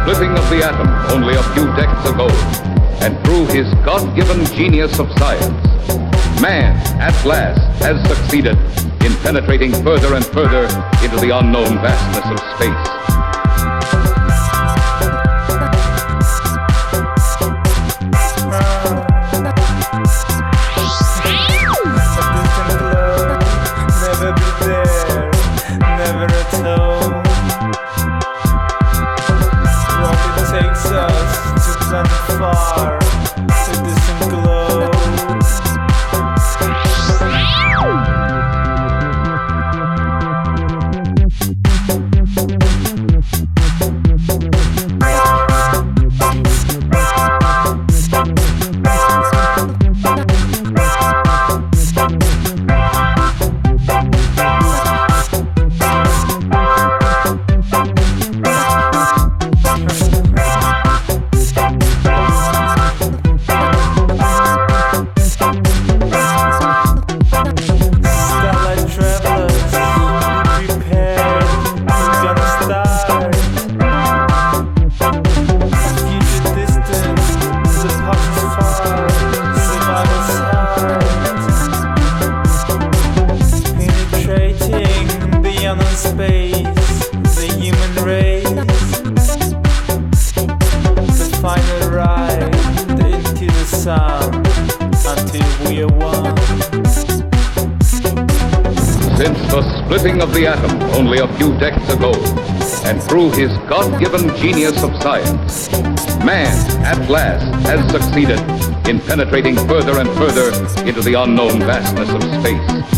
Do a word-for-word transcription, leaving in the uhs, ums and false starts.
splitting of the atom only a few decades ago, and through his God-given genius of science, man, at last, has succeeded in penetrating further and further into the unknown vastness of space. Far, a distant glow. Space, the human race, the final ride into the sun until we are one. Since the splitting of the atom only a few decades ago, and through his God-given genius of science, man, at last, has succeeded in penetrating further and further into the unknown vastness of space.